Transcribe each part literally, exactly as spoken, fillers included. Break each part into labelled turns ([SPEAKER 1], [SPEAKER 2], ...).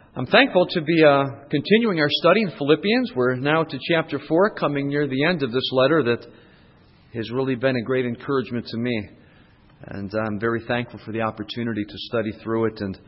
[SPEAKER 1] I'm thankful to be uh, continuing our study in Philippians. We're now to chapter four, coming near the end of this letter that has really been a great encouragement to me. And I'm very thankful for the opportunity to study through it and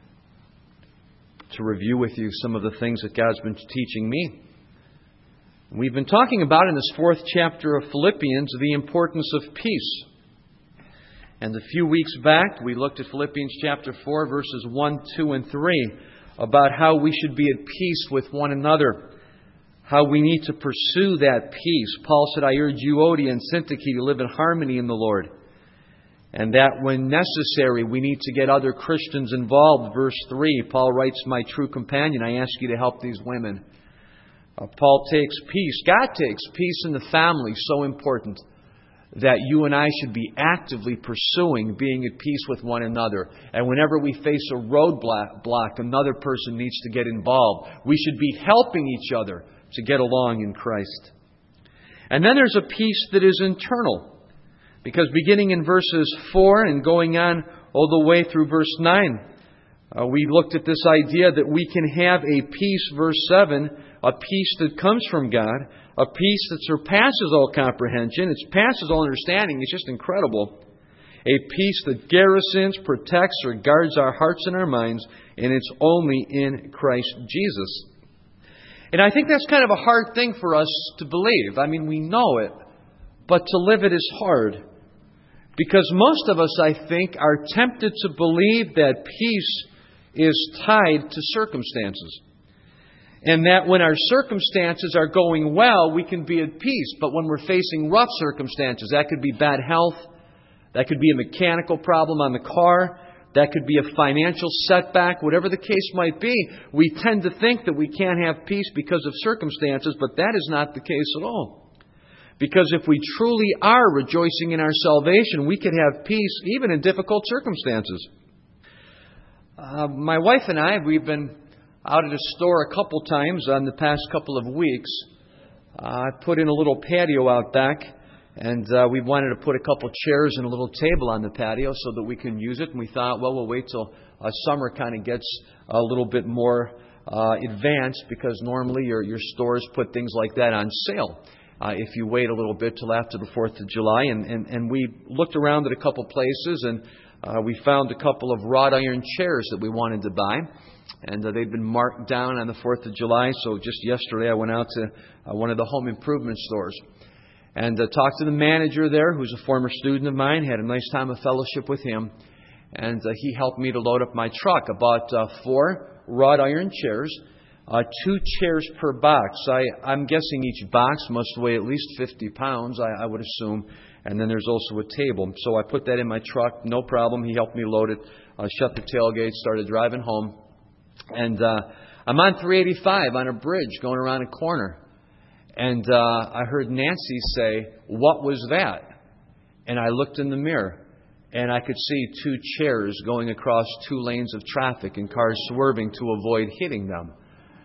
[SPEAKER 1] to review with you some of the things that God's been teaching me. We've been talking about in this fourth chapter of Philippians the importance of peace. And a few weeks back, we looked at Philippians chapter four, verses one, two, and three, about how we should be at peace with one another, how we need to pursue that peace. Paul said, I urge Euodia and Syntyche to live in harmony in the Lord. And that when necessary, we need to get other Christians involved. Verse three, Paul writes, my true companion, I ask you to help these women. Uh, Paul takes peace. God takes peace in the family, so important that you and I should be actively pursuing being at peace with one another. And whenever we face a roadblock, block, another person needs to get involved. We should be helping each other to get along in Christ. And then there's a peace that is internal. Because beginning in verses four and going on all the way through verse nine, uh, we looked at this idea that we can have a peace, verse seven, a peace that comes from God, a peace that surpasses all comprehension, it passes all understanding. It's just incredible. A peace that garrisons, protects, or guards our hearts and our minds, and it's only in Christ Jesus. And I think that's kind of a hard thing for us to believe. I mean, we know it, but to live it is hard. Because most of us, I think, are tempted to believe that peace is tied to circumstances. And that when our circumstances are going well, we can be at peace. But when we're facing rough circumstances, that could be bad health, that could be a mechanical problem on the car, that could be a financial setback, whatever the case might be, we tend to think that we can't have peace because of circumstances, but that is not the case at all. Because if we truly are rejoicing in our salvation, we can have peace even in difficult circumstances. Uh, my wife and I, we've been out at a store a couple times on the past couple of weeks. Uh, I put in a little patio out back, and uh, we wanted to put a couple chairs and a little table on the patio so that we can use it. And we thought, well, we'll wait till uh, summer kind of gets a little bit more uh, advanced, because normally your, your stores put things like that on sale. Uh, if you wait a little bit till after the fourth of July. And, and, and we looked around at a couple places, and uh, we found a couple of wrought iron chairs that we wanted to buy. And uh, they'd been marked down on the fourth of July. So just yesterday I went out to uh, one of the home improvement stores and uh, talked to the manager there, who's a former student of mine. Had a nice time of fellowship with him. And uh, he helped me to load up my truck. I bought uh, four wrought iron chairs. Uh, two chairs per box. I, I'm guessing each box must weigh at least fifty pounds, I, I would assume. And then there's also a table. So I put that in my truck, no problem. He helped me load it, uh, shut the tailgate, started driving home. And uh, I'm on three eighty-five on a bridge going around a corner. And uh, I heard Nancy say, what was that? And I looked in the mirror, and I could see two chairs going across two lanes of traffic and cars swerving to avoid hitting them.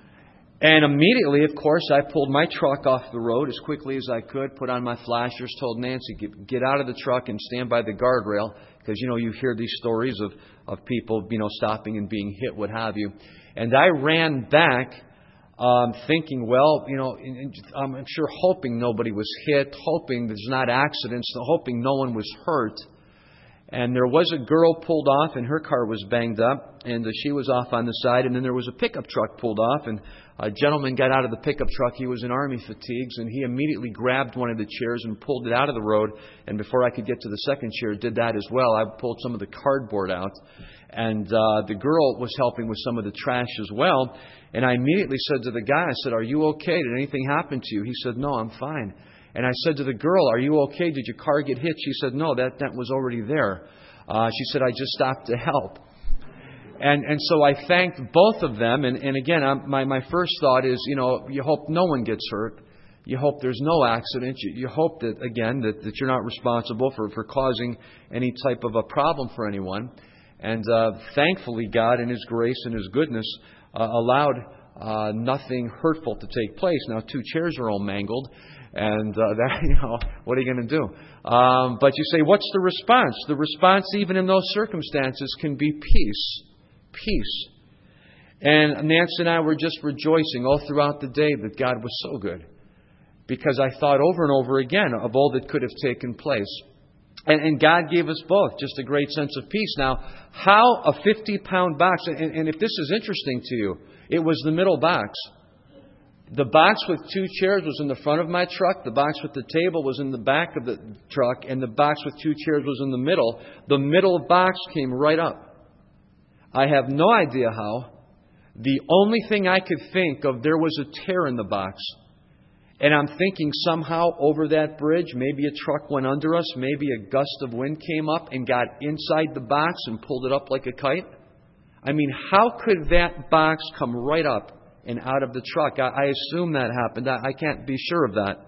[SPEAKER 1] And immediately, of course, I pulled my truck off the road as quickly as I could, put on my flashers, told Nancy, get, get out of the truck and stand by the guardrail. Because, you know, you hear these stories of, of people, you know, stopping and being hit, what have you. And I ran back um, thinking, well, you know, I'm sure hoping nobody was hit, hoping there's not accidents, hoping no one was hurt. And there was a girl pulled off, and her car was banged up, and uh, she was off on the side. And then there was a pickup truck pulled off, and a gentleman got out of the pickup truck. He was in army fatigues, and he immediately grabbed one of the chairs and pulled it out of the road. And before I could get to the second chair, did that as well. I pulled some of the cardboard out, and uh, the girl was helping with some of the trash as well. And I immediately said to the guy, I said, are you okay? Did anything happen to you? He said, no, I'm fine. And I said to the girl, are you okay? Did your car get hit? She said, no, that, that was already there. Uh, she said, I just stopped to help. And and so I thanked both of them. And, and again, I'm, my, my first thought is, you know, you hope no one gets hurt. You hope there's no accident. You, you hope that, again, that, that you're not responsible for, for causing any type of a problem for anyone. And uh, thankfully, God in His grace and His goodness uh, allowed uh, nothing hurtful to take place. Now, two chairs are all mangled. And uh, that, you know, what are you going to do? Um, but you say, what's the response? The response, even in those circumstances, can be peace. Peace. And Nancy and I were just rejoicing all throughout the day that God was so good. Because I thought over and over again of all that could have taken place. And, and God gave us both just a great sense of peace. Now, how a fifty-pound box, and, and if this is interesting to you, it was the middle box. The box with two chairs was in the front of my truck. The box with the table was in the back of the truck. And the box with two chairs was in the middle. The middle box came right up. I have no idea how. The only thing I could think of, there was a tear in the box. And I'm thinking somehow over that bridge, maybe a truck went under us, maybe a gust of wind came up and got inside the box and pulled it up like a kite. I mean, how could that box come right up and out of the truck? I, I assume that happened. I, I can't be sure of that.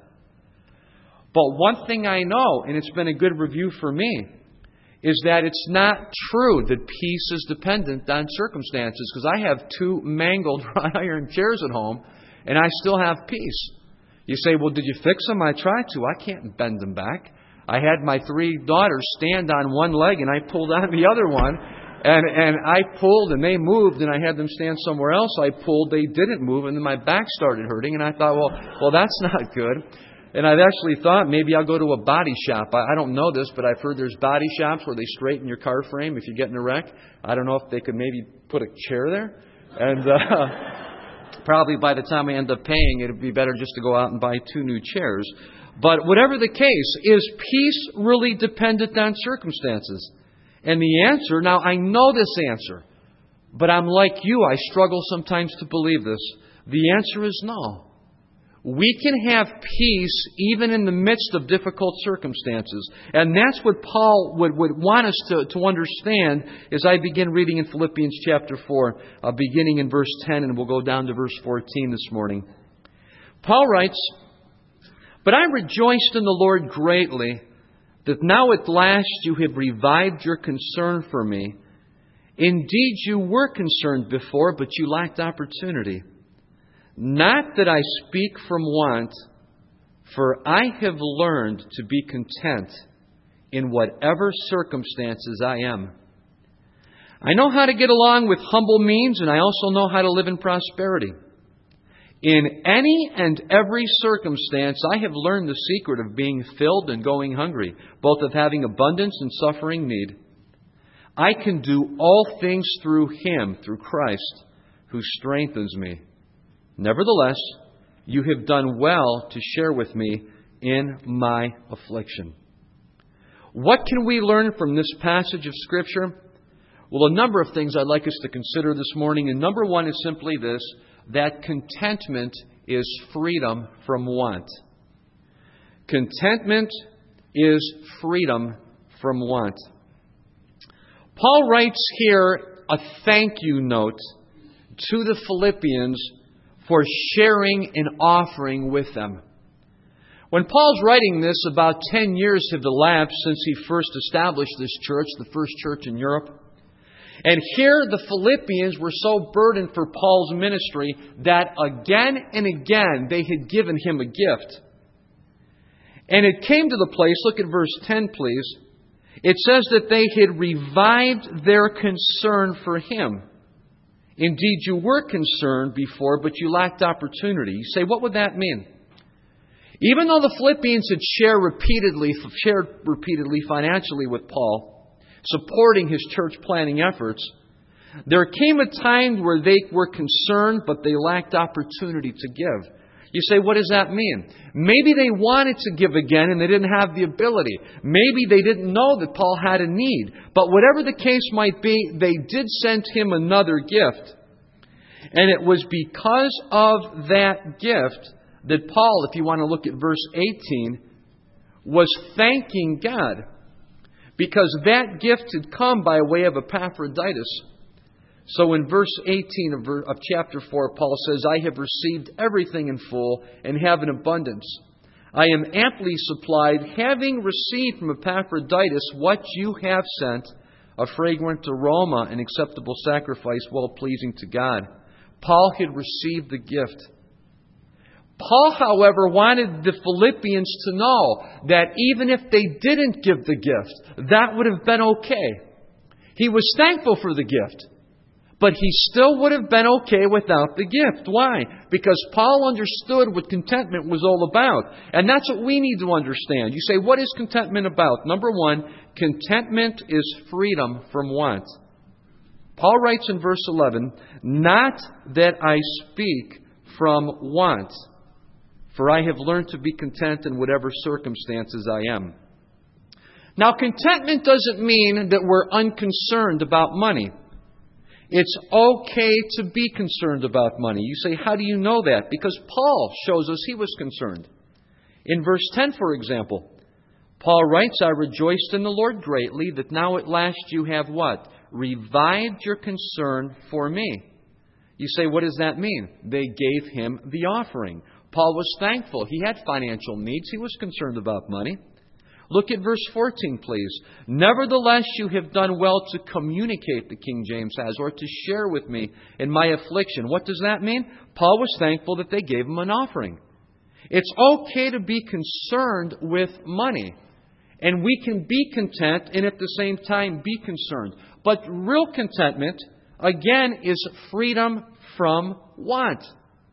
[SPEAKER 1] But one thing I know, and it's been a good review for me, is that it's not true that peace is dependent on circumstances. Because I have two mangled wrought iron chairs at home, and I still have peace. You say, well, did you fix them? I tried to. I can't bend them back. I had my three daughters stand on one leg, and I pulled on the other one. And, and I pulled, and they moved, and I had them stand somewhere else. I pulled, they didn't move, and then my back started hurting. And I thought, well, well, that's not good. And I've actually thought maybe I'll go to a body shop. I, I don't know this, but I've heard there's body shops where they straighten your car frame if you get in a wreck. I don't know if they could maybe put a chair there. And uh, probably by the time I end up paying, it would be better just to go out and buy two new chairs. But whatever the case, is peace really dependent on circumstances? And the answer, now I know this answer, but I'm like you, I struggle sometimes to believe this. The answer is no. We can have peace even in the midst of difficult circumstances. And that's what Paul would, would want us to, to understand as I begin reading in Philippians chapter four, uh, beginning in verse ten, and we'll go down to verse fourteen this morning. Paul writes, "But I rejoiced in the Lord greatly, that now at last you have revived your concern for me. Indeed, you were concerned before, but you lacked opportunity. Not that I speak from want, for I have learned to be content in whatever circumstances I am. I know how to get along with humble means, and I also know how to live in prosperity. In any and every circumstance, I have learned the secret of being filled and going hungry, both of having abundance and suffering need. I can do all things through Him, through Christ, who strengthens me. Nevertheless, you have done well to share with me in my affliction." What can we learn from this passage of Scripture? Well, a number of things I'd like us to consider this morning. And number one is simply this, that contentment is freedom from want. Contentment is freedom from want. Paul writes here a thank you note to the Philippians for sharing an offering with them. When Paul's writing this, about ten years have elapsed since he first established this church, the first church in Europe. And here the Philippians were so burdened for Paul's ministry that again and again they had given him a gift. And it came to the place, look at verse ten please, it says that they had revived their concern for him. Indeed, you were concerned before, but you lacked opportunity. You say, what would that mean? Even though the Philippians had shared repeatedly, shared repeatedly financially with Paul, supporting his church planning efforts, there came a time where they were concerned, but they lacked opportunity to give. You say, what does that mean? Maybe they wanted to give again and they didn't have the ability. Maybe they didn't know that Paul had a need. But whatever the case might be, they did send him another gift. And it was because of that gift that Paul, if you want to look at verse eighteen, was thanking God. Because that gift had come by way of Epaphroditus. So in verse eighteen of, of chapter four, Paul says, I have received everything in full and have an abundance. I am amply supplied, having received from Epaphroditus what you have sent, a fragrant aroma, an acceptable sacrifice, well-pleasing to God. Paul had received the gift. Paul, however, wanted the Philippians to know that even if they didn't give the gift, that would have been okay. He was thankful for the gift. But he still would have been okay without the gift. Why? Because Paul understood what contentment was all about. And that's what we need to understand. You say, what is contentment about? Number one, contentment is freedom from want. Paul writes in verse eleven, "Not that I speak from want, for I have learned to be content in whatever circumstances I am." Now, contentment doesn't mean that we're unconcerned about money. It's okay to be concerned about money. You say, how do you know that? Because Paul shows us he was concerned. In verse ten, for example, Paul writes, "I rejoiced in the Lord greatly that now at last you have" what? "Revived your concern for me." You say, what does that mean? They gave him the offering. Paul was thankful. He had financial needs. He was concerned about money. Look at verse fourteen, please. "Nevertheless, you have done well to communicate," the King James has, or to share with me in my affliction. What does that mean? Paul was thankful that they gave him an offering. It's okay to be concerned with money. And we can be content and at the same time be concerned. But real contentment, again, is freedom from want.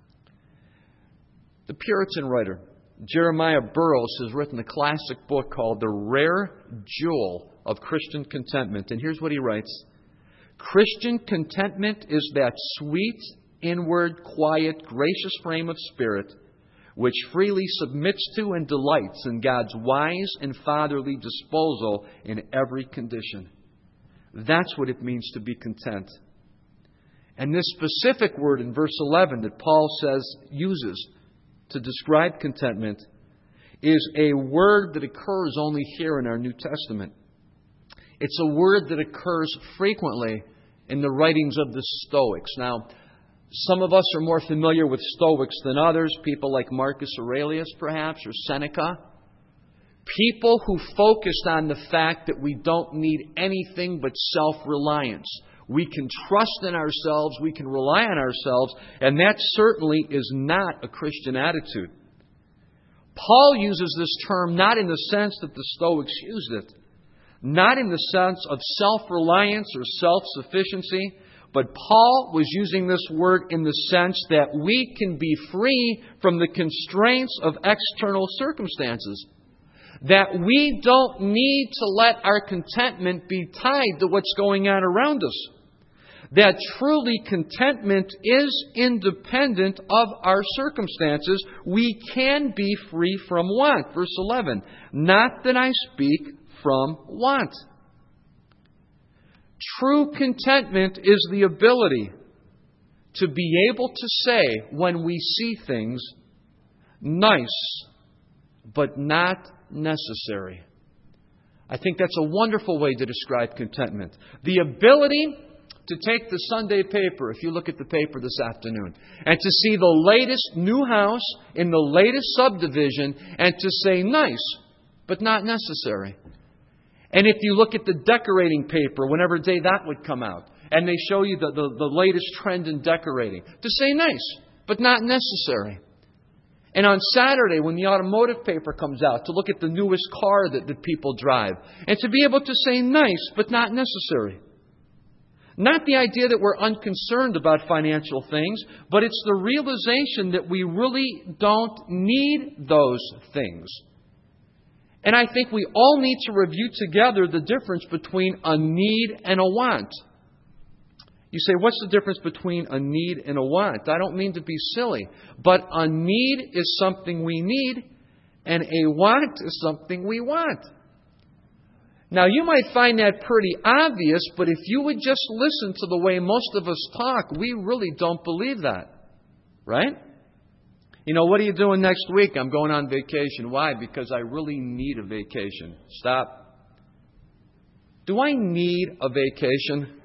[SPEAKER 1] The Puritan writer Jeremiah Burroughs has written a classic book called The Rare Jewel of Christian Contentment. And here's what he writes. "Christian contentment is that sweet, inward, quiet, gracious frame of spirit which freely submits to and delights in God's wise and fatherly disposal in every condition." That's what it means to be content. And this specific word in verse eleven that Paul says uses to describe contentment is a word that occurs only here in our New Testament. It's a word that occurs frequently in the writings of the Stoics. Now, some of us are more familiar with Stoics than others, people like Marcus Aurelius, perhaps, or Seneca. People who focused on the fact that we don't need anything but self-reliance. We can trust in ourselves, we can rely on ourselves, and that certainly is not a Christian attitude. Paul uses this term not in the sense that the Stoics used it, not in the sense of self-reliance or self-sufficiency, but Paul was using this word in the sense that we can be free from the constraints of external circumstances. That we don't need to let our contentment be tied to what's going on around us. That truly contentment is independent of our circumstances. We can be free from want. Verse eleven, "Not that I speak from want." True contentment is the ability to be able to say when we see things, nice, but not necessary. I think that's a wonderful way to describe contentment. The ability to take the Sunday paper, if you look at the paper this afternoon, and to see the latest new house in the latest subdivision and to say nice, but not necessary. And if you look at the decorating paper, whenever day that would come out, and they show you the, the, the latest trend in decorating, to say nice, but not necessary. And on Saturday, when the automotive paper comes out, to look at the newest car that, that people drive, and to be able to say nice, but not necessary. Not the idea that we're unconcerned about financial things, but it's the realization that we really don't need those things. And I think we all need to review together the difference between a need and a want. You say, what's the difference between a need and a want? I don't mean to be silly, but a need is something we need, and a want is something we want. Now, you might find that pretty obvious, but if you would just listen to the way most of us talk, we really don't believe that. Right? You know, what are you doing next week? I'm going on vacation. Why? Because I really need a vacation. Stop. Do I need a vacation?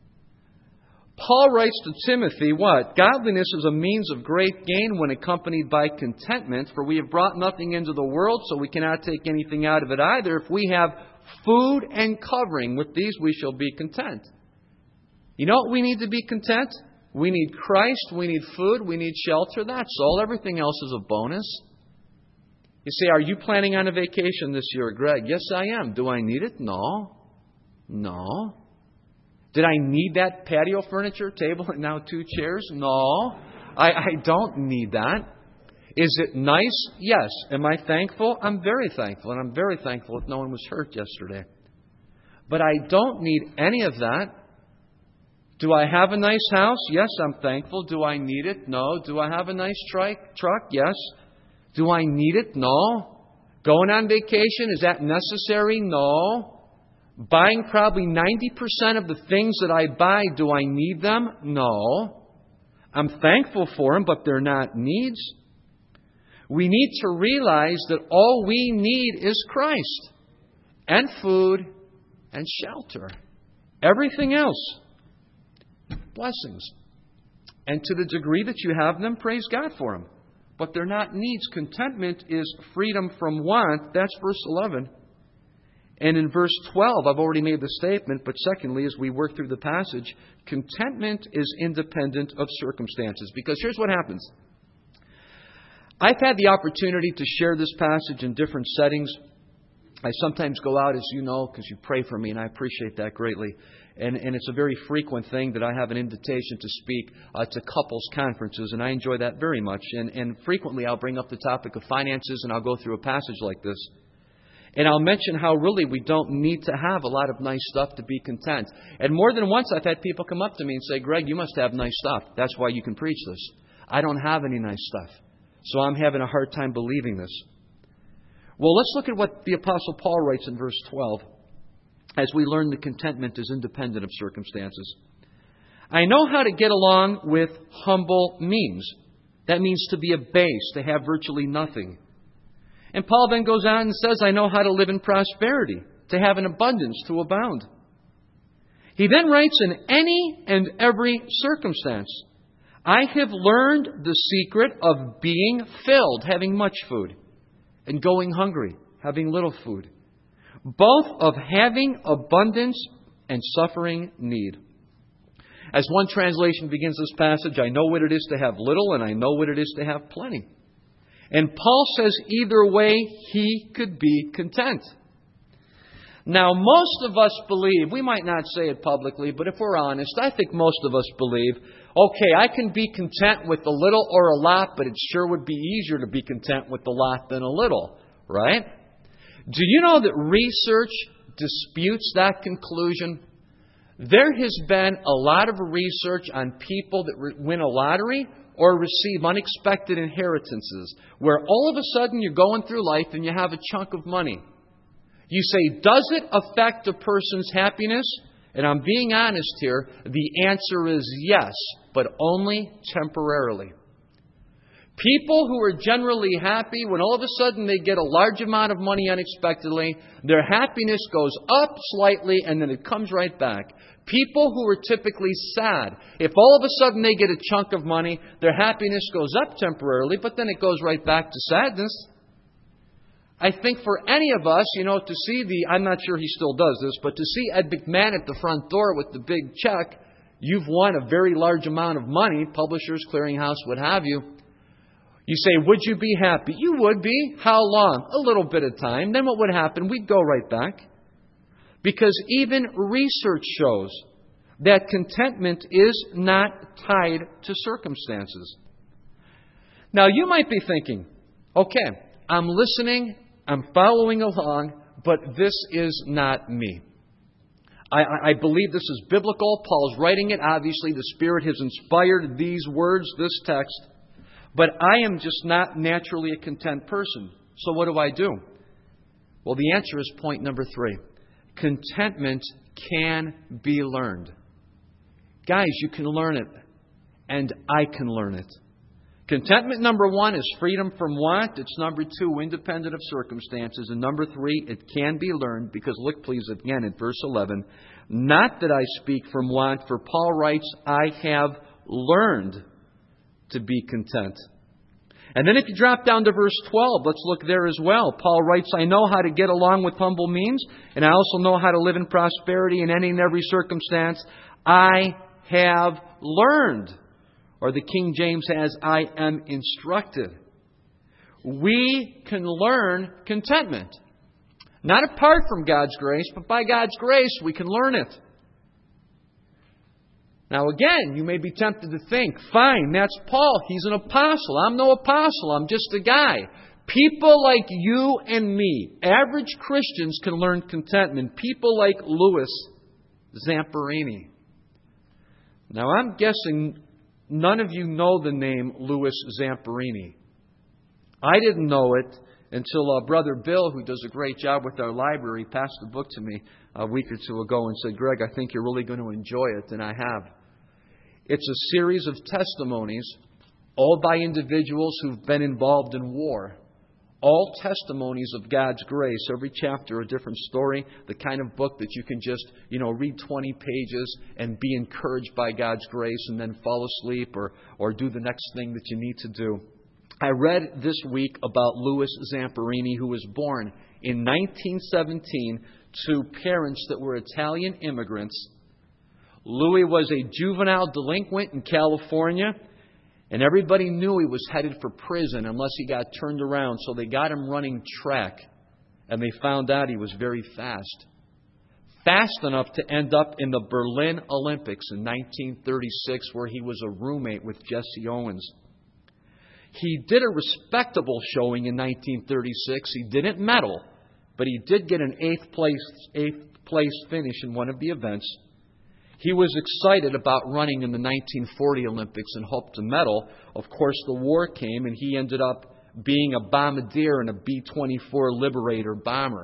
[SPEAKER 1] Paul writes to Timothy, what? "Godliness is a means of great gain when accompanied by contentment, for we have brought nothing into the world, so we cannot take anything out of it either. If we have food and covering, with these we shall be content." You know what we need to be content? We need Christ, we need food, we need shelter. That's all. Everything else is a bonus. You say, are you planning on a vacation this year, Greg? Yes, I am. Do I need it? No. No. Did I need that patio furniture, table, and now two chairs? No, I, I don't need that. Is it nice? Yes. Am I thankful? I'm very thankful, and I'm very thankful that no one was hurt yesterday. But I don't need any of that. Do I have a nice house? Yes, I'm thankful. Do I need it? No. Do I have a nice tri- truck? Yes. Do I need it? No. Going on vacation, is that necessary? No. Buying probably ninety percent of the things that I buy, do I need them? No. I'm thankful for them, but they're not needs. We need to realize that all we need is Christ and food and shelter. Everything else, blessings. And to the degree that you have them, praise God for them. But they're not needs. Contentment is freedom from want. That's verse eleven. And in verse twelve, I've already made the statement, but secondly, as we work through the passage, contentment is independent of circumstances. Because here's what happens. I've had the opportunity to share this passage in different settings. I sometimes go out, as you know, because you pray for me, and I appreciate that greatly. And, and it's a very frequent thing that I have an invitation to speak uh, to couples conferences, and I enjoy that very much. And, and frequently I'll bring up the topic of finances, and I'll go through a passage like this. And I'll mention how really we don't need to have a lot of nice stuff to be content. And more than once I've had people come up to me and say, Greg, you must have nice stuff. That's why you can preach this. I don't have any nice stuff. So I'm having a hard time believing this. Well, let's look at what the Apostle Paul writes in verse twelve as we learn that contentment is independent of circumstances. I know how to get along with humble means. That means to be abased, to have virtually nothing. And Paul then goes on and says, I know how to live in prosperity, to have an abundance, to abound. He then writes, in any and every circumstance, I have learned the secret of being filled, having much food, and going hungry, having little food, both of having abundance and suffering need. As one translation begins this passage, I know what it is to have little, and I know what it is to have plenty. And Paul says either way, he could be content. Now, most of us believe, we might not say it publicly, but if we're honest, I think most of us believe, okay, I can be content with a little or a lot, but it sure would be easier to be content with a lot than a little, right? Do you know that research disputes that conclusion? There has been a lot of research on people that re- win a lottery or receive unexpected inheritances, where all of a sudden you're going through life and you have a chunk of money. You say, does it affect a person's happiness? And I'm being honest here, the answer is yes, but only temporarily. People who are generally happy, when all of a sudden they get a large amount of money unexpectedly, their happiness goes up slightly and then it comes right back. People who are typically sad, if all of a sudden they get a chunk of money, their happiness goes up temporarily, but then it goes right back to sadness. I think for any of us, you know, to see the, I'm not sure he still does this, but to see Ed McMahon at the front door with the big check, you've won a very large amount of money, Publishers Clearinghouse, what have you. You say, would you be happy? You would be. How long? A little bit of time. Then what would happen? We'd go right back. Because even research shows that contentment is not tied to circumstances. Now, you might be thinking, okay, I'm listening, I'm following along, but this is not me. I, I believe this is biblical. Paul's writing it. Obviously, the Spirit has inspired these words, this text. But I am just not naturally a content person. So what do I do? Well, the answer is point number three. Contentment can be learned. Guys, you can learn it. And I can learn it. Contentment number one is freedom from want. It's number two, independent of circumstances. And number three, it can be learned because look please again at verse eleven. Not that I speak from want, for Paul writes, I have learned to be content. And then if you drop down to verse twelve, let's look there as well. Paul writes, I know how to get along with humble means, and I also know how to live in prosperity in any and every circumstance. I have learned. Or the King James has, I am instructed. We can learn contentment. Not apart from God's grace, but by God's grace we can learn it. Now again, you may be tempted to think, fine, that's Paul. He's an apostle. I'm no apostle. I'm just a guy. People like you and me, average Christians, can learn contentment. People like Louis Zamperini. Now I'm guessing none of you know the name Louis Zamperini. I didn't know it until uh, Brother Bill, who does a great job with our library, passed the book to me a week or two ago and said, Greg, I think you're really going to enjoy it, and I have. It's a series of testimonies, all by individuals who've been involved in war. All testimonies of God's grace. Every chapter a different story. The kind of book that you can just, you know, read twenty pages and be encouraged by God's grace and then fall asleep or, or do the next thing that you need to do. I read this week about Louis Zamperini, who was born in nineteen seventeen to parents that were Italian immigrants. Louis was a juvenile delinquent in California, and everybody knew he was headed for prison unless he got turned around. So they got him running track, and they found out he was very fast. Fast enough to end up in the Berlin Olympics in nineteen thirty-six, where he was a roommate with Jesse Owens. He did a respectable showing in nineteen thirty-six. He didn't medal, but he did get an eighth place, eighth place finish in one of the events. He was excited about running in the nineteen forty Olympics and hoped to medal. Of course, the war came, and he ended up being a bombardier in a B twenty-four Liberator bomber.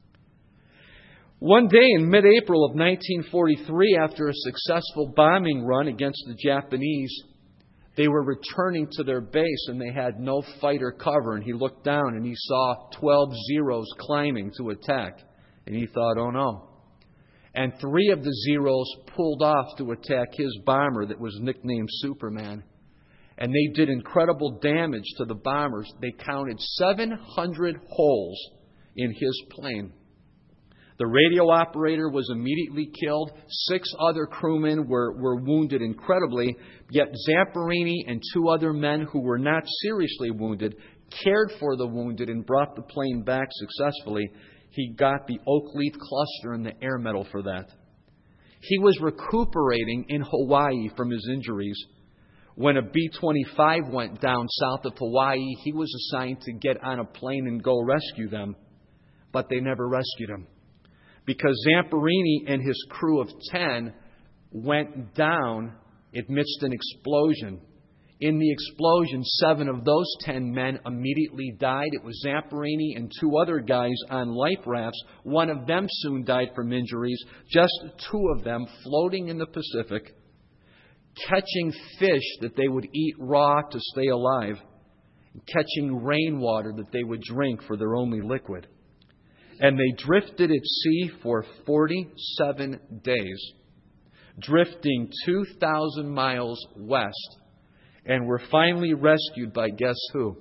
[SPEAKER 1] One day in mid-April of nineteen forty-three, after a successful bombing run against the Japanese, they were returning to their base and they had no fighter cover. And he looked down and he saw twelve Zeros climbing to attack. And he thought, oh no. And three of the Zeros pulled off to attack his bomber that was nicknamed Superman. And they did incredible damage to the bombers. They counted seven hundred holes in his plane. The radio operator was immediately killed. Six other crewmen were, were wounded incredibly. Yet Zamperini and two other men who were not seriously wounded cared for the wounded and brought the plane back successfully. He got the Oak Leaf Cluster and the Air Medal for that. He was recuperating in Hawaii from his injuries. When a B twenty-five went down south of Hawaii, he was assigned to get on a plane and go rescue them. But they never rescued him, because Zamperini and his crew of ten went down amidst an explosion. In the explosion, seven of those ten men immediately died. It was Zamperini and two other guys on life rafts. One of them soon died from injuries. Just two of them floating in the Pacific, catching fish that they would eat raw to stay alive, and catching rainwater that they would drink for their only liquid. And they drifted at sea for forty-seven days, drifting two thousand miles west, and were finally rescued by guess who?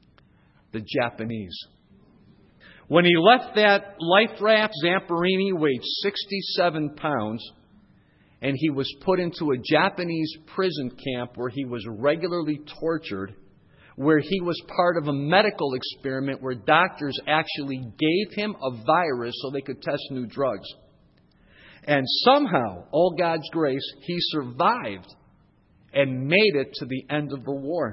[SPEAKER 1] The Japanese. When he left that life raft, Zamperini weighed sixty-seven pounds, and he was put into a Japanese prison camp where he was regularly tortured, where he was part of a medical experiment where doctors actually gave him a virus so they could test new drugs. And somehow, all God's grace, he survived and made it to the end of the war.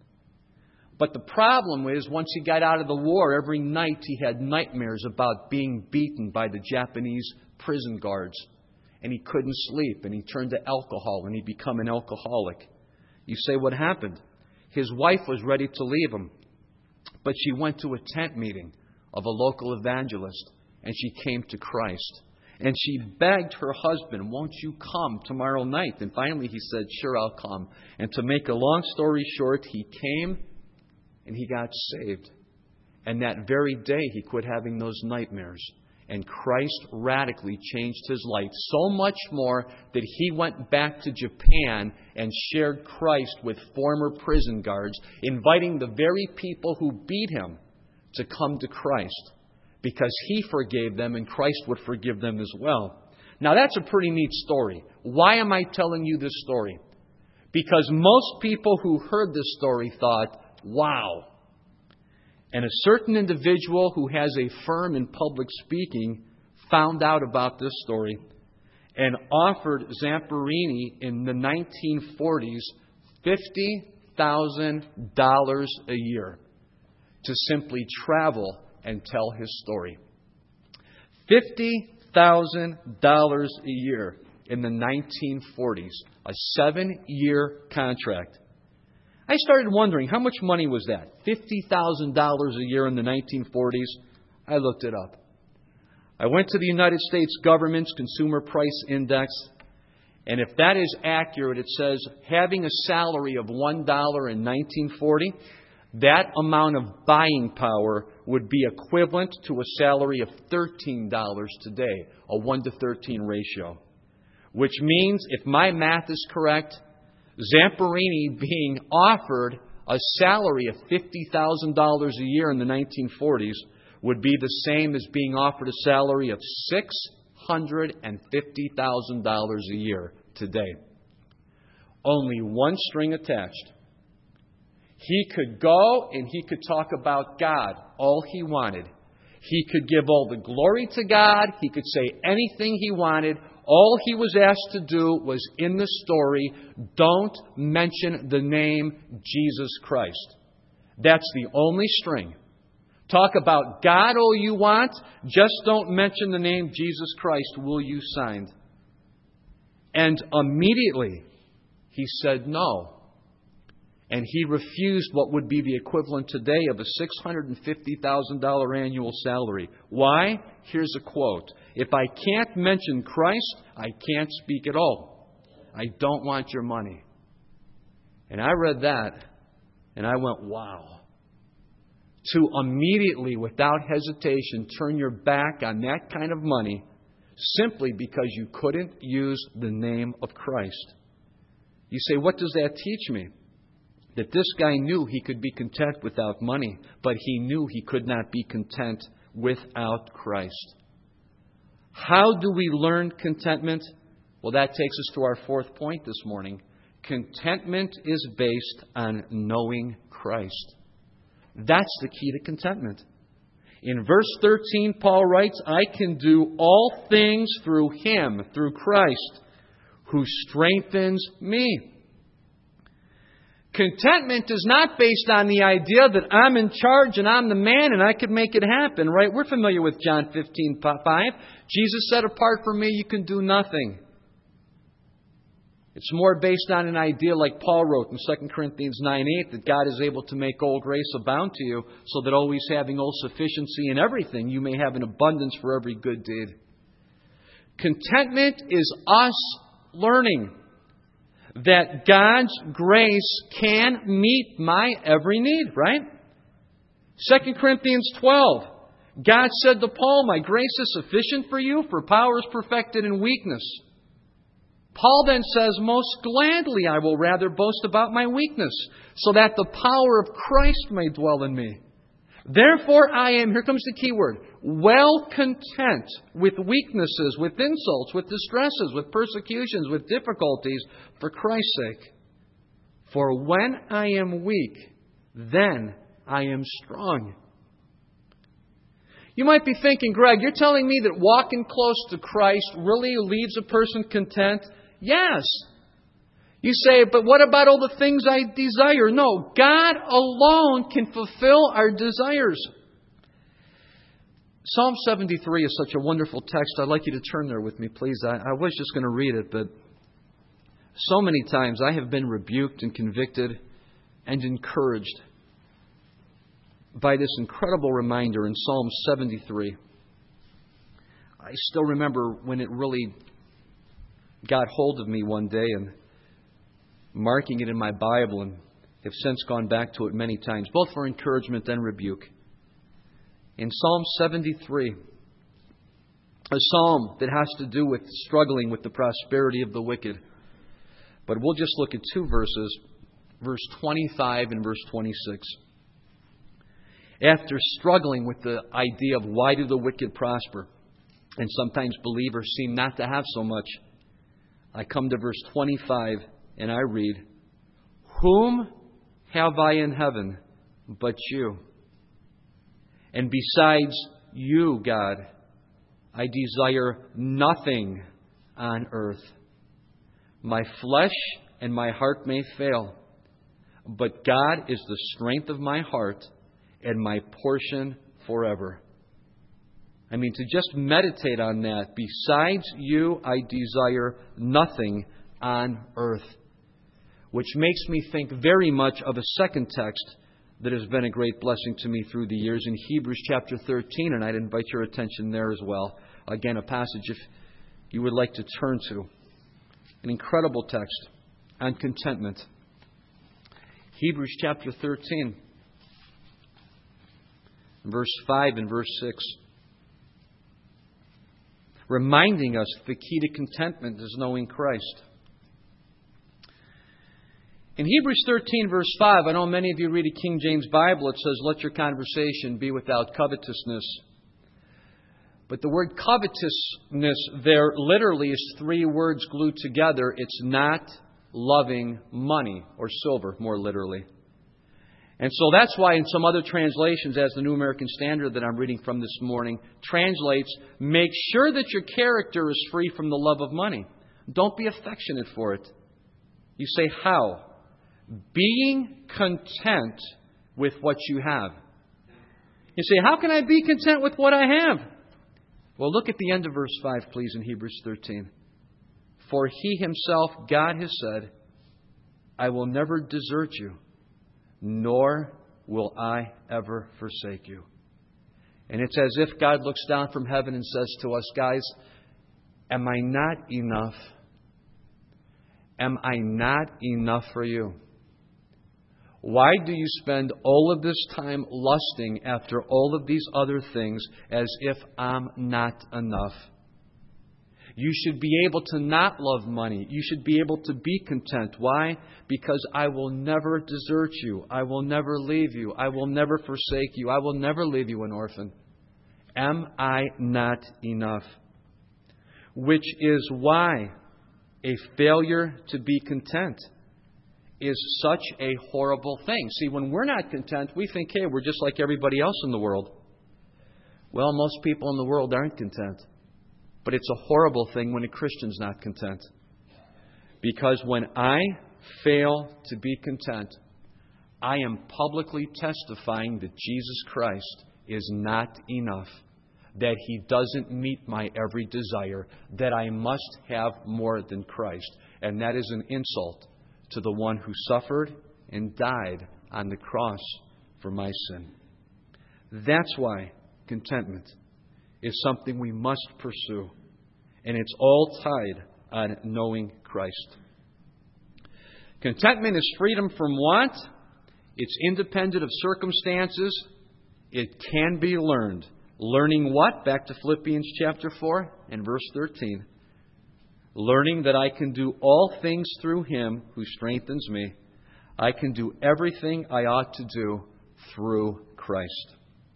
[SPEAKER 1] But the problem is, once he got out of the war, every night he had nightmares about being beaten by the Japanese prison guards. And he couldn't sleep, and he turned to alcohol, and he became an alcoholic. You say, what happened? His wife was ready to leave him, but she went to a tent meeting of a local evangelist, and she came to Christ. And she begged her husband, won't you come tomorrow night? And finally he said, sure, I'll come. And to make a long story short, he came and he got saved. And that very day he quit having those nightmares. And Christ radically changed his life, so much more that he went back to Japan and shared Christ with former prison guards, inviting the very people who beat him to come to Christ, because he forgave them and Christ would forgive them as well. Now that's a pretty neat story. Why am I telling you this story? Because most people who heard this story thought, wow. And a certain individual who has a firm in public speaking found out about this story. and offered Zamperini in the nineteen forties fifty thousand dollars a year to simply travel and tell his story. fifty thousand dollars a year in the nineteen forties, a seven-year contract. I started wondering, how much money was that? fifty thousand dollars a year in the nineteen forties? I looked it up. I went to the United States government's Consumer Price Index, and if that is accurate, it says having a salary of one dollar in nineteen forty, that amount of buying power would be equivalent to a salary of thirteen dollars today, a one to thirteen ratio. Which means, if my math is correct, Zamperini being offered a salary of fifty thousand dollars a year in the nineteen forties would be the same as being offered a salary of six hundred fifty thousand dollars a year today. Only one string attached. He could go and he could talk about God all he wanted. He could give all the glory to God. He could say anything he wanted. All he was asked to do was, in the story, don't mention the name Jesus Christ. That's the only string. Talk about God all you want, just don't mention the name Jesus Christ. Will you sign? And immediately he said no. And he refused what would be the equivalent today of a six hundred fifty thousand dollars annual salary. Why? Here's a quote. If I can't mention Christ, I can't speak at all. I don't want your money. And I read that, and I went, wow. To immediately, without hesitation, turn your back on that kind of money simply because you couldn't use the name of Christ. You say, what does that teach me? That this guy knew he could be content without money, but he knew he could not be content without Christ. How do we learn contentment? Well, that takes us to our fourth point this morning. Contentment is based on knowing Christ. That's the key to contentment. In verse thirteen, Paul writes, I can do all things through Him, through Christ, who strengthens me. Contentment is not based on the idea that I'm in charge and I'm the man and I could make it happen, right? We're familiar with John fifteen five. Jesus said, apart from me, you can do nothing. It's more based on an idea like Paul wrote in Second Corinthians nine eight, that God is able to make all grace abound to you, so that always having all sufficiency in everything, you may have an abundance for every good deed. Contentment is us learning that God's grace can meet my every need, right? Second Corinthians twelve. God said to Paul, my grace is sufficient for you, for power is perfected in weakness. Paul then says, most gladly I will rather boast about my weakness, so that the power of Christ may dwell in me. Therefore I am, here comes the key word, well content with weaknesses, with insults, with distresses, with persecutions, with difficulties, for Christ's sake. For when I am weak, then I am strong. You might be thinking, Greg, you're telling me that walking close to Christ really leaves a person content? Yes. You say, but what about all the things I desire? No, God alone can fulfill our desires. Psalm seventy-three is such a wonderful text. I'd like you to turn there with me, please. I, I was just going to read it, but so many times I have been rebuked and convicted and encouraged by this incredible reminder in Psalm seventy-three. I still remember when it really got hold of me one day and marking it in my Bible, and have since gone back to it many times, both for encouragement and rebuke. In Psalm seventy-three, a psalm that has to do with struggling with the prosperity of the wicked. But we'll just look at two verses, verse twenty-five and verse twenty-six. After struggling with the idea of why do the wicked prosper, and sometimes believers seem not to have so much, I come to verse twenty-five and I read, whom have I in heaven but you? And besides you, God, I desire nothing on earth. My flesh and my heart may fail, but God is the strength of my heart and my portion forever. I mean, to just meditate on that. Besides you, I desire nothing on earth. Which makes me think very much of a second text that has been a great blessing to me through the years in Hebrews chapter thirteen, and I'd invite your attention there as well. Again, a passage if you would like to turn to. An incredible text on contentment. Hebrews chapter thirteen, verse five and verse six. Reminding us the key to contentment is knowing Christ. In Hebrews thirteen, verse five, I know many of you read a King James Bible. It says, let your conversation be without covetousness. But the word covetousness there literally is three words glued together. It's not loving money or silver, more literally. And so that's why in some other translations, as the New American Standard that I'm reading from this morning translates, make sure that your character is free from the love of money. Don't be affectionate for it. You say, how? Being content with what you have. You say, how can I be content with what I have? Well, look at the end of verse five, please, in Hebrews thirteen. For He Himself, God, has said, I will never desert you, nor will I ever forsake you. And it's as if God looks down from heaven and says to us, guys, am I not enough? Am I not enough for you? Why do you spend all of this time lusting after all of these other things as if I'm not enough? You should be able to not love money. You should be able to be content. Why? Because I will never desert you. I will never leave you. I will never forsake you. I will never leave you an orphan. Am I not enough? Which is why a failure to be content is such a horrible thing. See, when we're not content, we think, hey, we're just like everybody else in the world. Well, most people in the world aren't content. But it's a horrible thing when a Christian's not content. Because when I fail to be content, I am publicly testifying that Jesus Christ is not enough. That He doesn't meet my every desire. That I must have more than Christ. And that is an insult to the one who suffered and died on the cross for my sin. That's why contentment is something we must pursue. And it's all tied on knowing Christ. Contentment is freedom from want. It's independent of circumstances. It can be learned. Learning what? Back to Philippians chapter four and verse thirteen. Learning that I can do all things through Him who strengthens me. I can do everything I ought to do through Christ.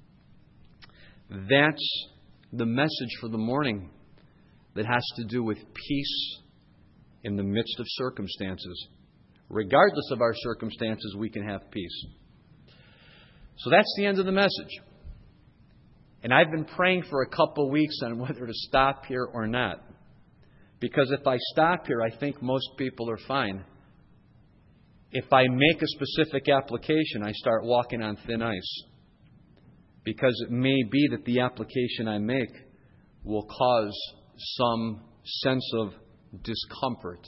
[SPEAKER 1] That's the message for the morning that has to do with peace in the midst of circumstances. Regardless of our circumstances, we can have peace. So that's the end of the message. And I've been praying for a couple weeks on whether to stop here or not. Because if I stop here, I think most people are fine. If I make a specific application, I start walking on thin ice. Because it may be that the application I make will cause some sense of discomfort.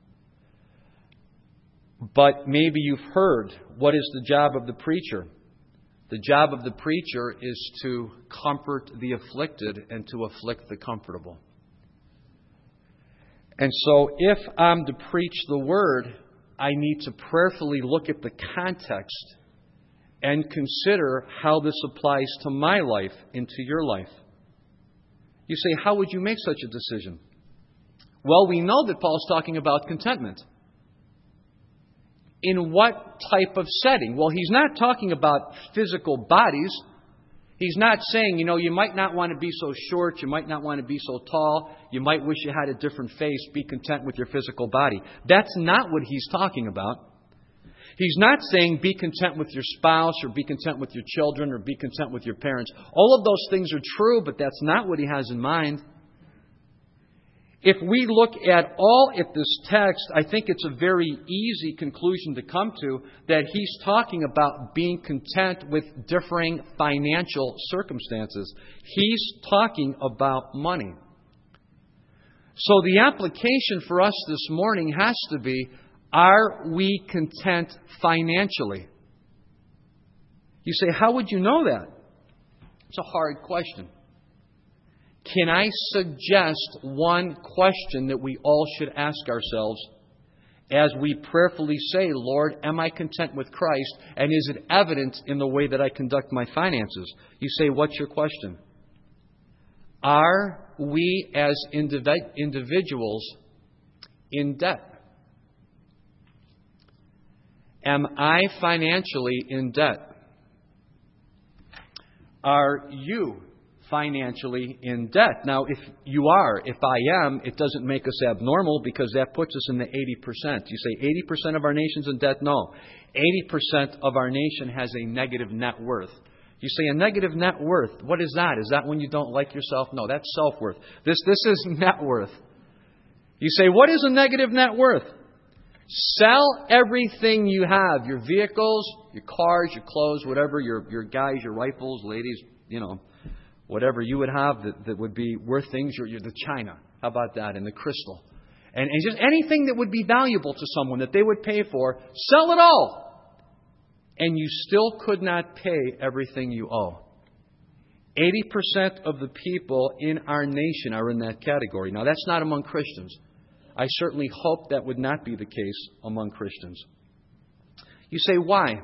[SPEAKER 1] But maybe you've heard, what is the job of the preacher? The job of the preacher is to comfort the afflicted and to afflict the comfortable. And so if I'm to preach the Word, I need to prayerfully look at the context and consider how this applies to my life and to your life. You say, how would you make such a decision? Well, we know that Paul's talking about contentment. In what type of setting? Well, he's not talking about physical bodies. He's not saying, you know, you might not want to be so short, you might not want to be so tall, you might wish you had a different face, be content with your physical body. That's not what he's talking about. He's not saying be content with your spouse or be content with your children or be content with your parents. All of those things are true, but that's not what he has in mind. If we look at all at this text, I think it's a very easy conclusion to come to that he's talking about being content with differing financial circumstances. He's talking about money. So the application for us this morning has to be, are we content financially? You say, how would you know that? It's a hard question. Can I suggest one question that we all should ask ourselves as we prayerfully say, Lord, am I content with Christ? And is it evident in the way that I conduct my finances? You say, what's your question? Are we as indiv- individuals in debt? Am I financially in debt? Are you financially in debt? Now, if you are, if I am, it doesn't make us abnormal because that puts us in the eighty percent. You say eighty percent of our nation's in debt? No. eighty percent of our nation has a negative net worth. You say a negative net worth. What is that? Is that when you don't like yourself? No, that's self-worth. This, this is net worth. You say, what is a negative net worth? Sell everything you have. Your vehicles, your cars, your clothes, whatever, your, your guys, your rifles, ladies, you know, whatever you would have that, that would be worth things. Your, your, the china. How about that? And the crystal. And, and just anything that would be valuable to someone that they would pay for, sell it all. And you still could not pay everything you owe. eighty percent of the people in our nation are in that category. Now, that's not among Christians. I certainly hope that would not be the case among Christians. You say, why?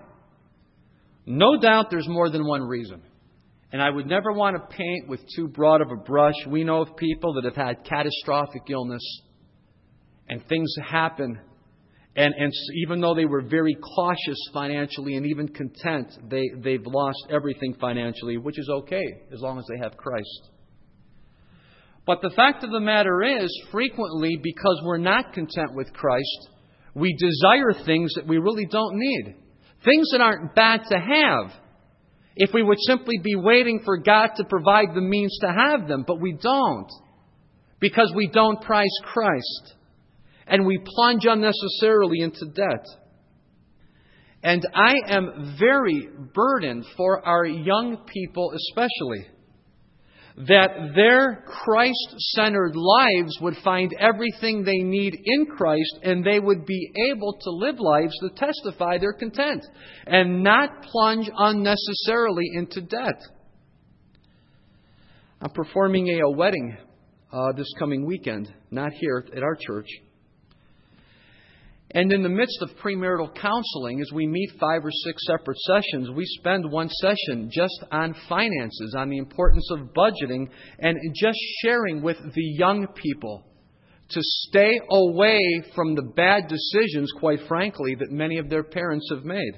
[SPEAKER 1] No doubt there's more than one reason. And I would never want to paint with too broad of a brush. We know of people that have had catastrophic illness and things happen. And, and even though they were very cautious financially and even content, they, they've lost everything financially, which is okay as long as they have Christ. But the fact of the matter is, frequently, because we're not content with Christ, we desire things that we really don't need. Things that aren't bad to have. If we would simply be waiting for God to provide the means to have them, but we don't. Because we don't prize Christ. And we plunge unnecessarily into debt. And I am very burdened for our young people especially, that their Christ-centered lives would find everything they need in Christ, and they would be able to live lives that testify they're content and not plunge unnecessarily into debt. I'm performing a, a wedding uh, this coming weekend, not here at our church. And in the midst of premarital counseling, as we meet five or six separate sessions, we spend one session just on finances, on the importance of budgeting, and just sharing with the young people to stay away from the bad decisions, quite frankly, that many of their parents have made.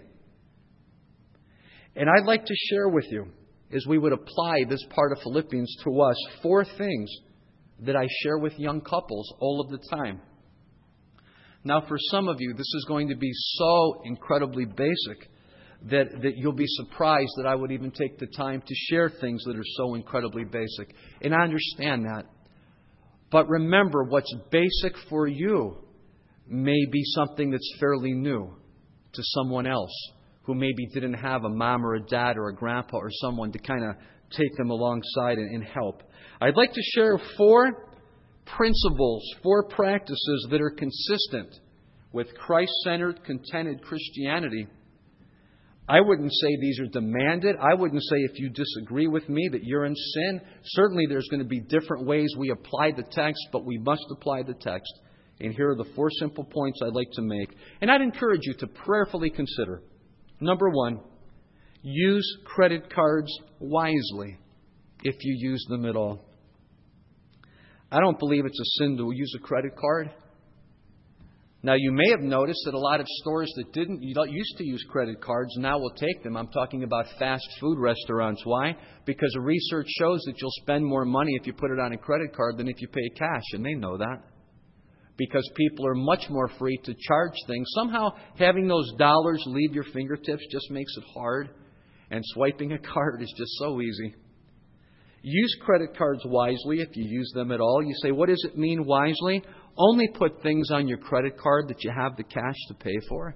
[SPEAKER 1] And I'd like to share with you, as we would apply this part of Philippians to us, four things that I share with young couples all of the time. Now, for some of you, this is going to be so incredibly basic that, that you'll be surprised that I would even take the time to share things that are so incredibly basic. And I understand that. But remember, what's basic for you may be something that's fairly new to someone else who maybe didn't have a mom or a dad or a grandpa or someone to kind of take them alongside and, and help. I'd like to share four principles, four practices that are consistent with Christ-centered, contented Christianity. I wouldn't say these are demanded. I wouldn't say if you disagree with me that you're in sin. Certainly there's going to be different ways we apply the text, but we must apply the text. And here are the four simple points I'd like to make. And I'd encourage you to prayerfully consider. Number one, use credit cards wisely if you use them at all. I don't believe it's a sin to use a credit card. Now, you may have noticed that a lot of stores that didn't used to use credit cards now will take them. I'm talking about fast food restaurants. Why? Because research shows that you'll spend more money if you put it on a credit card than if you pay cash, and they know that. Because people are much more free to charge things. Somehow, having those dollars leave your fingertips just makes it hard, and swiping a card is just so easy. Use credit cards wisely if you use them at all. You say, what does it mean wisely? Only put things on your credit card that you have the cash to pay for.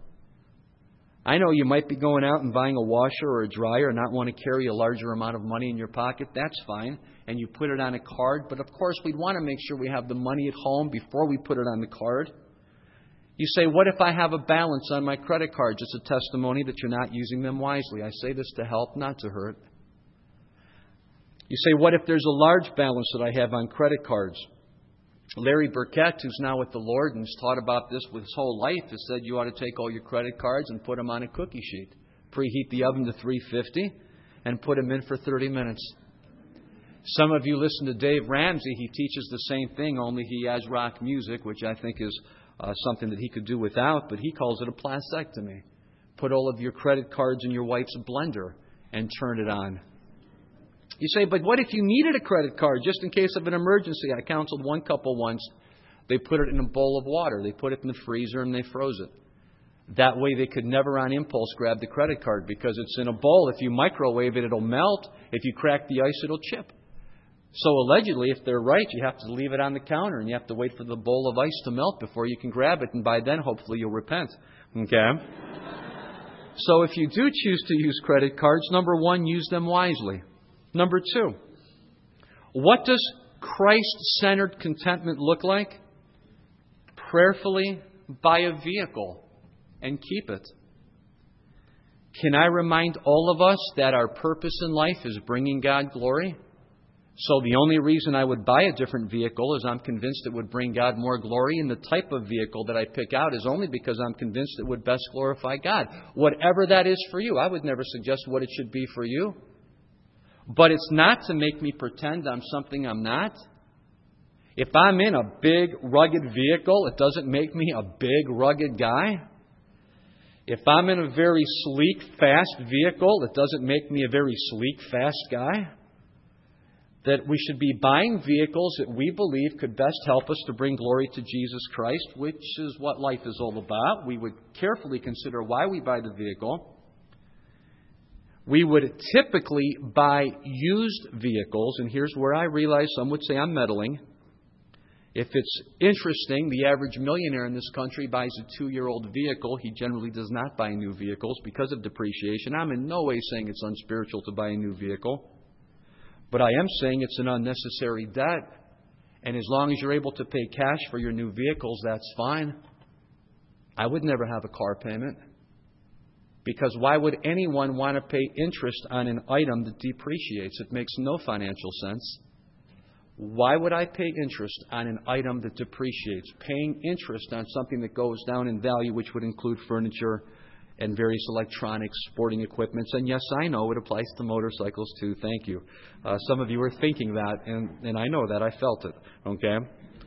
[SPEAKER 1] I know you might be going out and buying a washer or a dryer and not want to carry a larger amount of money in your pocket. That's fine. And you put it on a card. But of course, we'd want to make sure we have the money at home before we put it on the card. You say, what if I have a balance on my credit card? Just a testimony that you're not using them wisely. I say this to help, not to hurt. You say, what if there's a large balance that I have on credit cards? Larry Burkett, who's now with the Lord and has taught about this with his whole life, has said you ought to take all your credit cards and put them on a cookie sheet. Preheat the oven to three fifty and put them in for thirty minutes. Some of you listen to Dave Ramsey. He teaches the same thing, only he has rock music, which I think is uh, something that he could do without, but he calls it a plastectomy. Put all of your credit cards in your wife's blender and turn it on. You say, but what if you needed a credit card just in case of an emergency? I counseled one couple once. They put it in a bowl of water. They put it in the freezer and they froze it. That way they could never on impulse grab the credit card because it's in a bowl. If you microwave it, it'll melt. If you crack the ice, it'll chip. So allegedly, if they're right, you have to leave it on the counter and you have to wait for the bowl of ice to melt before you can grab it. And by then, hopefully, you'll repent. Okay? So if you do choose to use credit cards, number one, use them wisely. Number two, what does Christ-centered contentment look like? Prayerfully buy a vehicle and keep it. Can I remind all of us that our purpose in life is bringing God glory? So the only reason I would buy a different vehicle is I'm convinced it would bring God more glory. And the type of vehicle that I pick out is only because I'm convinced it would best glorify God. Whatever that is for you, I would never suggest what it should be for you. But it's not to make me pretend I'm something I'm not. If I'm in a big, rugged vehicle, it doesn't make me a big, rugged guy. If I'm in a very sleek, fast vehicle, it doesn't make me a very sleek, fast guy. That we should be buying vehicles that we believe could best help us to bring glory to Jesus Christ, which is what life is all about. We would carefully consider why we buy the vehicle. We would typically buy used vehicles, and here's where I realize some would say I'm meddling. If it's interesting, the average millionaire in this country buys a two-year-old vehicle. He generally does not buy new vehicles because of depreciation. I'm in no way saying it's unspiritual to buy a new vehicle, but I am saying it's an unnecessary debt. And as long as you're able to pay cash for your new vehicles, that's fine. I would never have a car payment. Because why would anyone want to pay interest on an item that depreciates? It makes no financial sense. Why would I pay interest on an item that depreciates? Paying interest on something that goes down in value, which would include furniture and various electronics, sporting equipments. And yes, I know it applies to motorcycles too. Thank you. Uh, some of you are thinking that, and, and I know that. I felt it. Okay?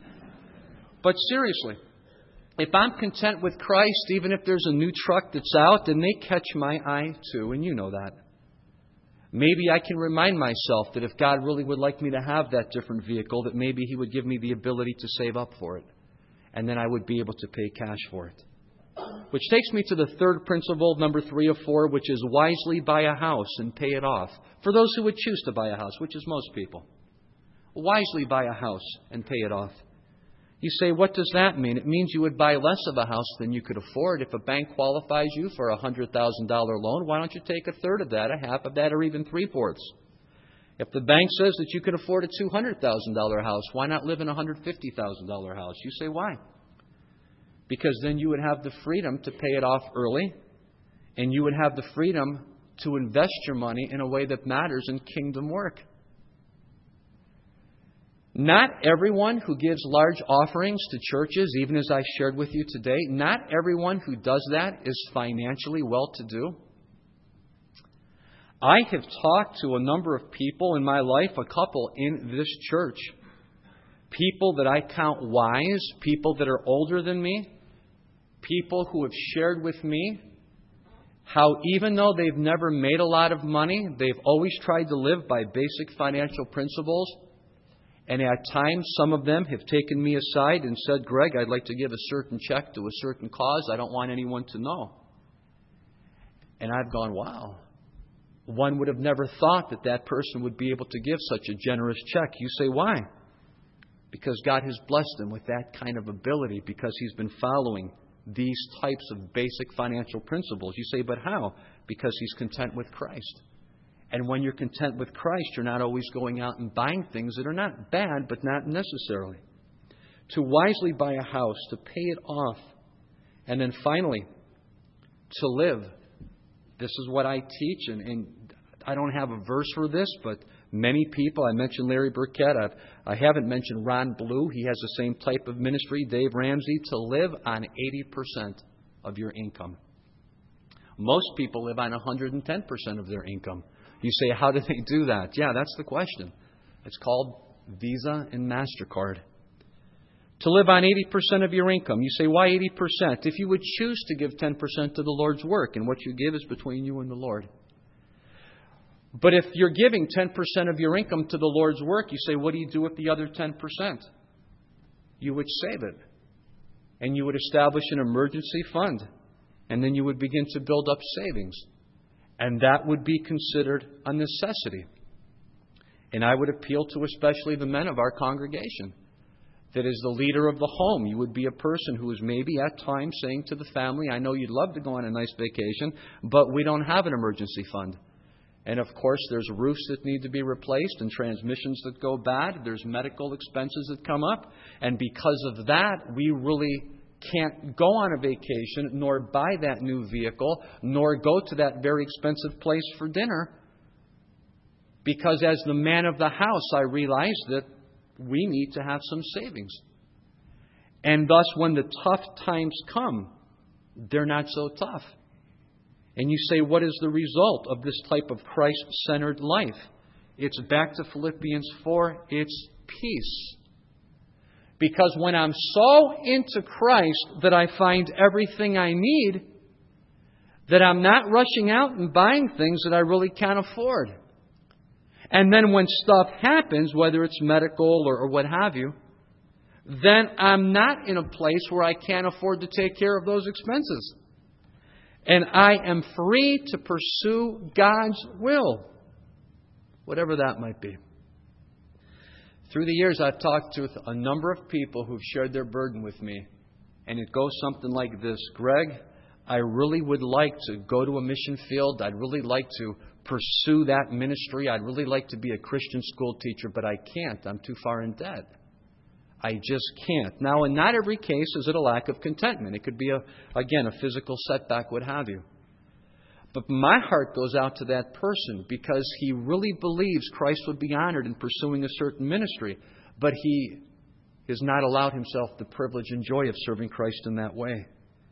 [SPEAKER 1] But seriously, if I'm content with Christ, even if there's a new truck that's out, then they catch my eye too, and you know that. Maybe I can remind myself that if God really would like me to have that different vehicle, that maybe He would give me the ability to save up for it. And then I would be able to pay cash for it. Which takes me to the third principle, number three of four, which is wisely buy a house and pay it off. For those who would choose to buy a house, which is most people. Wisely buy a house and pay it off. You say, what does that mean? It means you would buy less of a house than you could afford. If a bank qualifies you for a one hundred thousand dollars loan, why don't you take a third of that, a half of that, or even three-fourths? If the bank says that you can afford a two hundred thousand dollars house, why not live in a one hundred fifty thousand dollars house? You say, why? Because then you would have the freedom to pay it off early, and you would have the freedom to invest your money in a way that matters in kingdom work. Not everyone who gives large offerings to churches, even as I shared with you today, not everyone who does that is financially well-to-do. I have talked to a number of people in my life, a couple in this church, people that I count wise, people that are older than me, people who have shared with me how even though they've never made a lot of money, they've always tried to live by basic financial principles. And at times, some of them have taken me aside and said, Greg, I'd like to give a certain check to a certain cause. I don't want anyone to know. And I've gone, wow. One would have never thought that that person would be able to give such a generous check. You say, why? Because God has blessed him with that kind of ability, because he's been following these types of basic financial principles. You say, but how? Because he's content with Christ. And when you're content with Christ, you're not always going out and buying things that are not bad, but not necessarily. To wisely buy a house, to pay it off, and then finally, to live. This is what I teach, and, and I don't have a verse for this, but many people, I mentioned Larry Burkett, I've, I haven't mentioned Ron Blue, he has the same type of ministry, Dave Ramsey, to live on eighty percent of your income. Most people live on one hundred ten percent of their income. You say, how do they do that? Yeah, that's the question. It's called Visa and MasterCard. To live on eighty percent of your income. You say, why eighty percent? If you would choose to give ten percent to the Lord's work, and what you give is between you and the Lord. But if you're giving ten percent of your income to the Lord's work, you say, what do you do with the other ten percent? You would save it. And you would establish an emergency fund. And then you would begin to build up savings. And that would be considered a necessity. And I would appeal to especially the men of our congregation. That as the leader of the home, you would be a person who is maybe at times saying to the family, I know you'd love to go on a nice vacation, but we don't have an emergency fund. And of course, there's roofs that need to be replaced and transmissions that go bad. There's medical expenses that come up. And because of that, we really can't go on a vacation, nor buy that new vehicle, nor go to that very expensive place for dinner. Because as the man of the house, I realize that we need to have some savings. And thus, when the tough times come, they're not so tough. And you say, what is the result of this type of Christ-centered life? It's back to Philippians four, it's peace. Because when I'm so into Christ that I find everything I need, that I'm not rushing out and buying things that I really can't afford. And then when stuff happens, whether it's medical or, or what have you, then I'm not in a place where I can't afford to take care of those expenses. And I am free to pursue God's will, whatever that might be. Through the years, I've talked to a number of people who've shared their burden with me. And it goes something like this. Greg, I really would like to go to a mission field. I'd really like to pursue that ministry. I'd really like to be a Christian school teacher, but I can't. I'm too far in debt. I just can't. Now, in not every case is it a lack of contentment. It could be, a, again, a physical setback, what have you. But my heart goes out to that person because he really believes Christ would be honored in pursuing a certain ministry. But he has not allowed himself the privilege and joy of serving Christ in that way.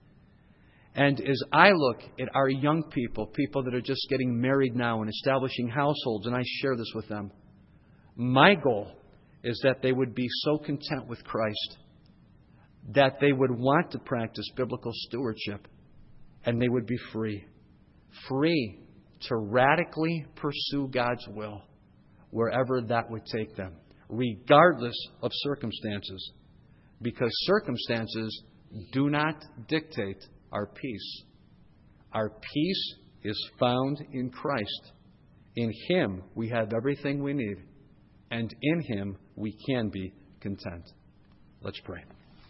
[SPEAKER 1] And as I look at our young people, people that are just getting married now and establishing households, and I share this with them, my goal is that they would be so content with Christ that they would want to practice biblical stewardship and they would be free. Free to radically pursue God's will wherever that would take them, regardless of circumstances. Because circumstances do not dictate our peace. Our peace is found in Christ. In Him we have everything we need. And in Him we can be content. Let's pray.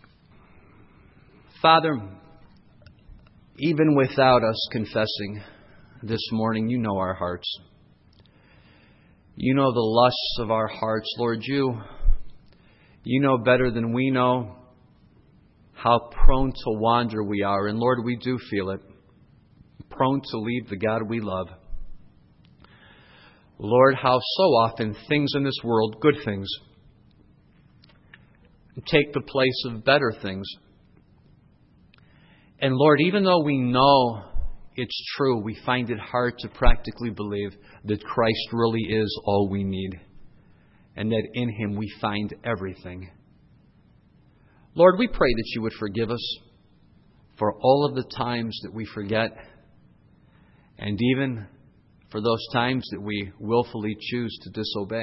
[SPEAKER 1] Father, even without us confessing this morning, you know our hearts. You know the lusts of our hearts. Lord, you, you know better than we know how prone to wander we are. And Lord, we do feel it. Prone to leave the God we love. Lord, how so often things in this world, good things, take the place of better things. And Lord, even though we know it's true, we find it hard to practically believe that Christ really is all we need and that in Him we find everything. Lord, we pray that you would forgive us for all of the times that we forget and even for those times that we willfully choose to disobey.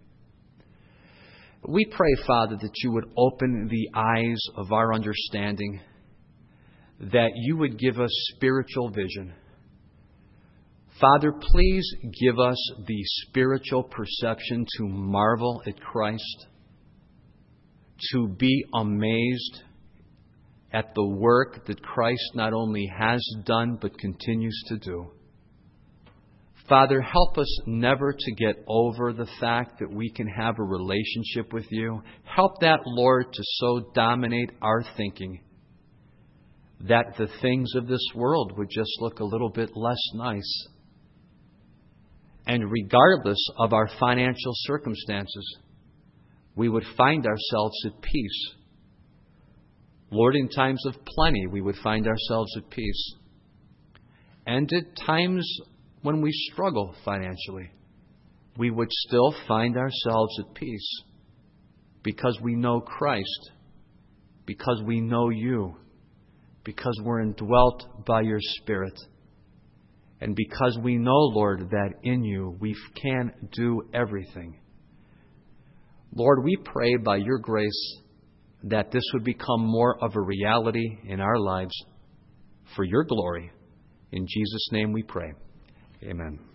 [SPEAKER 1] We pray, Father, that you would open the eyes of our understanding, that you would give us spiritual vision. Father, please give us the spiritual perception to marvel at Christ, to be amazed at the work that Christ not only has done but continues to do. Father, help us never to get over the fact that we can have a relationship with you. Help that, Lord, to so dominate our thinking that the things of this world would just look a little bit less nice. And regardless of our financial circumstances, we would find ourselves at peace. Lord, in times of plenty, we would find ourselves at peace. And at times when we struggle financially, we would still find ourselves at peace because we know Christ, because we know you, because we're indwelt by your Spirit, and because we know, Lord, that in you we can do everything. Lord, we pray by your grace that this would become more of a reality in our lives for your glory. In Jesus' name we pray. Amen.